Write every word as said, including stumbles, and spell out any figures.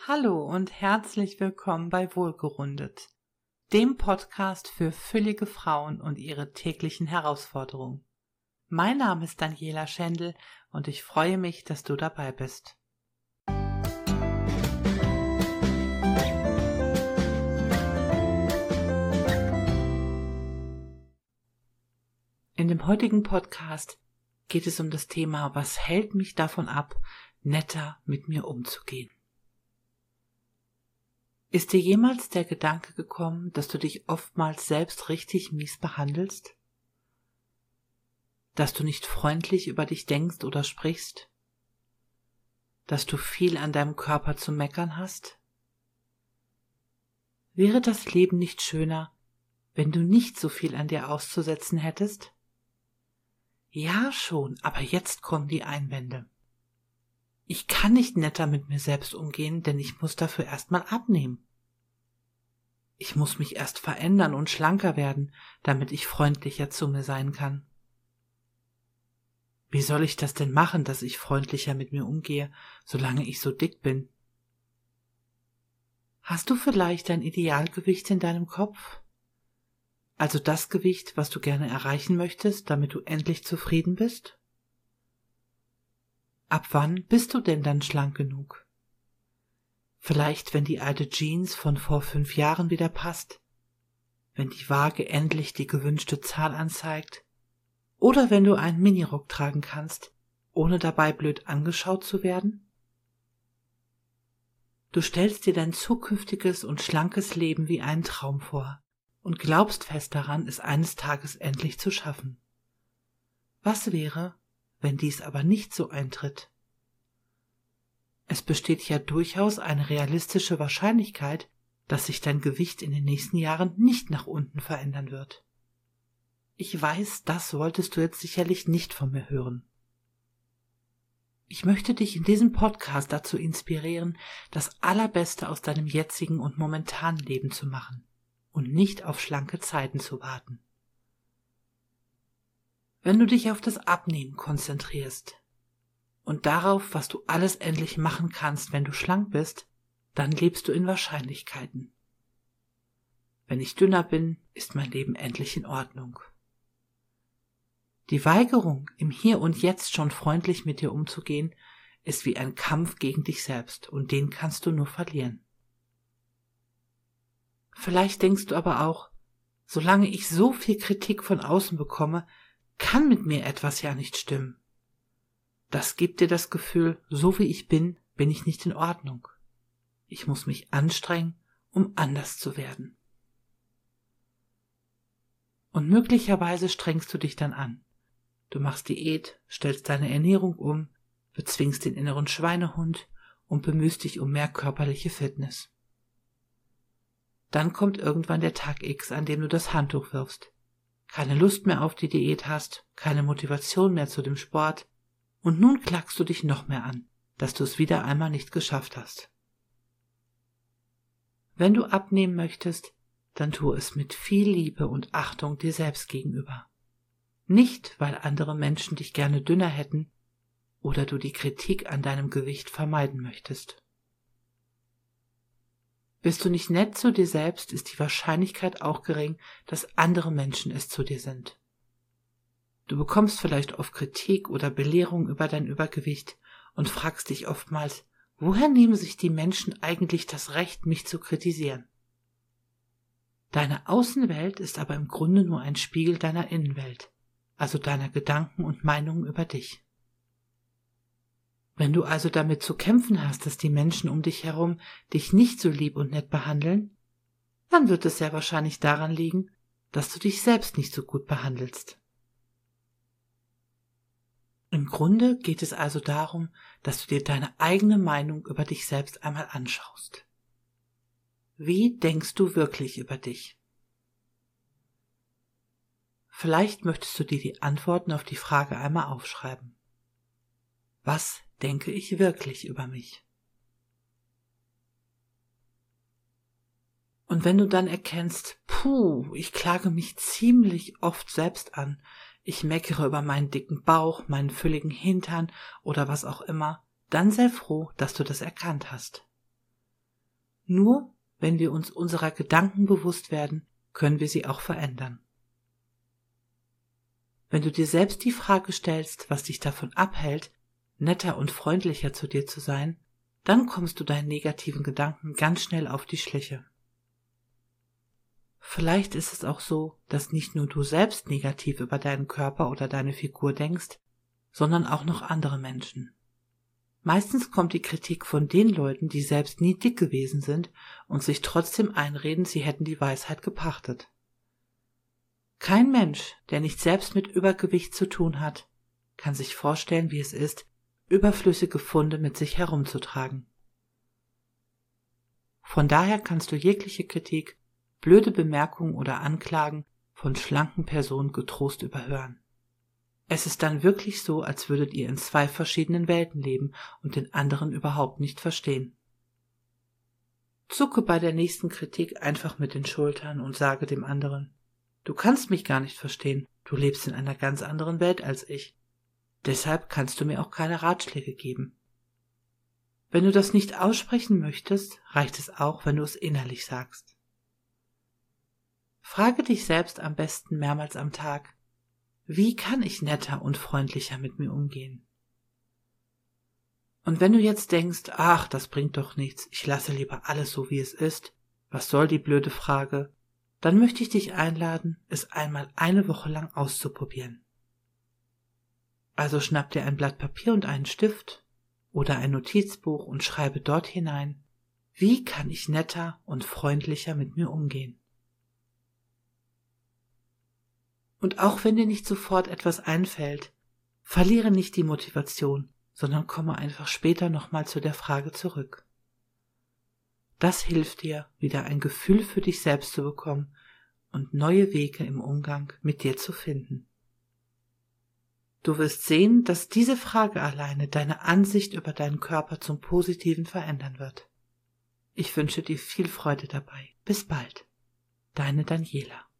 Hallo und herzlich willkommen bei Wohlgerundet, dem Podcast für füllige Frauen und ihre täglichen Herausforderungen. Mein Name ist Daniela Schendl und ich freue mich, dass du dabei bist. In dem heutigen Podcast geht es um das Thema, was hält mich davon ab, netter mit mir umzugehen? Ist dir jemals der Gedanke gekommen, dass du dich oftmals selbst richtig mies behandelst? Dass du nicht freundlich über dich denkst oder sprichst? Dass du viel an deinem Körper zu meckern hast? Wäre das Leben nicht schöner, wenn du nicht so viel an dir auszusetzen hättest? Ja schon, aber jetzt kommen die Einwände. Ich kann nicht netter mit mir selbst umgehen, denn ich muss dafür erstmal abnehmen. Ich muss mich erst verändern und schlanker werden, damit ich freundlicher zu mir sein kann. Wie soll ich das denn machen, dass ich freundlicher mit mir umgehe, solange ich so dick bin? Hast du vielleicht ein Idealgewicht in deinem Kopf? Also das Gewicht, was du gerne erreichen möchtest, damit du endlich zufrieden bist? Ab wann bist du denn dann schlank genug? Vielleicht, wenn die alte Jeans von vor fünf Jahren wieder passt, wenn die Waage endlich die gewünschte Zahl anzeigt, oder wenn du einen Minirock tragen kannst, ohne dabei blöd angeschaut zu werden? Du stellst dir dein zukünftiges und schlankes Leben wie einen Traum vor und glaubst fest daran, es eines Tages endlich zu schaffen. Was wäre, wenn dies aber nicht so eintritt? Es besteht ja durchaus eine realistische Wahrscheinlichkeit, dass sich dein Gewicht in den nächsten Jahren nicht nach unten verändern wird. Ich weiß, das wolltest du jetzt sicherlich nicht von mir hören. Ich möchte dich in diesem Podcast dazu inspirieren, das Allerbeste aus deinem jetzigen und momentanen Leben zu machen und nicht auf schlanke Zeiten zu warten. Wenn du dich auf das Abnehmen konzentrierst und darauf, was du alles endlich machen kannst, wenn du schlank bist, dann lebst du in Wahrscheinlichkeiten. Wenn ich dünner bin, ist mein Leben endlich in Ordnung. Die Weigerung, im Hier und Jetzt schon freundlich mit dir umzugehen, ist wie ein Kampf gegen dich selbst und den kannst du nur verlieren. Vielleicht denkst du aber auch, solange ich so viel Kritik von außen bekomme, kann mit mir etwas ja nicht stimmen. Das gibt dir das Gefühl, so wie ich bin, bin ich nicht in Ordnung. Ich muss mich anstrengen, um anders zu werden. Und möglicherweise strengst du dich dann an. Du machst Diät, stellst deine Ernährung um, bezwingst den inneren Schweinehund und bemühst dich um mehr körperliche Fitness. Dann kommt irgendwann der Tag X, an dem du das Handtuch wirfst, keine Lust mehr auf die Diät hast, keine Motivation mehr zu dem Sport, und nun klagst du dich noch mehr an, dass du es wieder einmal nicht geschafft hast. Wenn du abnehmen möchtest, dann tu es mit viel Liebe und Achtung dir selbst gegenüber. Nicht, weil andere Menschen dich gerne dünner hätten oder du die Kritik an deinem Gewicht vermeiden möchtest. Bist du nicht nett zu dir selbst, ist die Wahrscheinlichkeit auch gering, dass andere Menschen es zu dir sind. Du bekommst vielleicht oft Kritik oder Belehrung über dein Übergewicht und fragst dich oftmals, woher nehmen sich die Menschen eigentlich das Recht, mich zu kritisieren? Deine Außenwelt ist aber im Grunde nur ein Spiegel deiner Innenwelt, also deiner Gedanken und Meinungen über dich. Wenn du also damit zu kämpfen hast, dass die Menschen um dich herum dich nicht so lieb und nett behandeln, dann wird es sehr wahrscheinlich daran liegen, dass du dich selbst nicht so gut behandelst. Im Grunde geht es also darum, dass du dir deine eigene Meinung über dich selbst einmal anschaust. Wie denkst du wirklich über dich? Vielleicht möchtest du dir die Antworten auf die Frage einmal aufschreiben. Was denke ich wirklich über mich? Und wenn du dann erkennst, puh, ich klage mich ziemlich oft selbst an, ich meckere über meinen dicken Bauch, meinen fülligen Hintern oder was auch immer, dann sei froh, dass du das erkannt hast. Nur wenn wir uns unserer Gedanken bewusst werden, können wir sie auch verändern. Wenn du dir selbst die Frage stellst, was dich davon abhält, netter und freundlicher zu dir zu sein, dann kommst du deinen negativen Gedanken ganz schnell auf die Schliche. Vielleicht ist es auch so, dass nicht nur du selbst negativ über deinen Körper oder deine Figur denkst, sondern auch noch andere Menschen. Meistens kommt die Kritik von den Leuten, die selbst nie dick gewesen sind und sich trotzdem einreden, sie hätten die Weisheit gepachtet. Kein Mensch, der nicht selbst mit Übergewicht zu tun hat, kann sich vorstellen, wie es ist, überflüssige Funde mit sich herumzutragen. Von daher kannst du jegliche Kritik, blöde Bemerkungen oder Anklagen von schlanken Personen getrost überhören. Es ist dann wirklich so, als würdet ihr in zwei verschiedenen Welten leben und den anderen überhaupt nicht verstehen. Zucke bei der nächsten Kritik einfach mit den Schultern und sage dem anderen: Du kannst mich gar nicht verstehen, du lebst in einer ganz anderen Welt als ich. Deshalb kannst du mir auch keine Ratschläge geben. Wenn du das nicht aussprechen möchtest, reicht es auch, wenn du es innerlich sagst. Frage dich selbst am besten mehrmals am Tag: Wie kann ich netter und freundlicher mit mir umgehen? Und wenn du jetzt denkst, ach, das bringt doch nichts, ich lasse lieber alles so, wie es ist, was soll die blöde Frage, dann möchte ich dich einladen, es einmal eine Woche lang auszuprobieren. Also schnapp dir ein Blatt Papier und einen Stift oder ein Notizbuch und schreibe dort hinein: Wie kann ich netter und freundlicher mit mir umgehen? Und auch wenn dir nicht sofort etwas einfällt, verliere nicht die Motivation, sondern komme einfach später nochmal zu der Frage zurück. Das hilft dir, wieder ein Gefühl für dich selbst zu bekommen und neue Wege im Umgang mit dir zu finden. Du wirst sehen, dass diese Frage alleine deine Ansicht über deinen Körper zum Positiven verändern wird. Ich wünsche dir viel Freude dabei. Bis bald. Deine Daniela.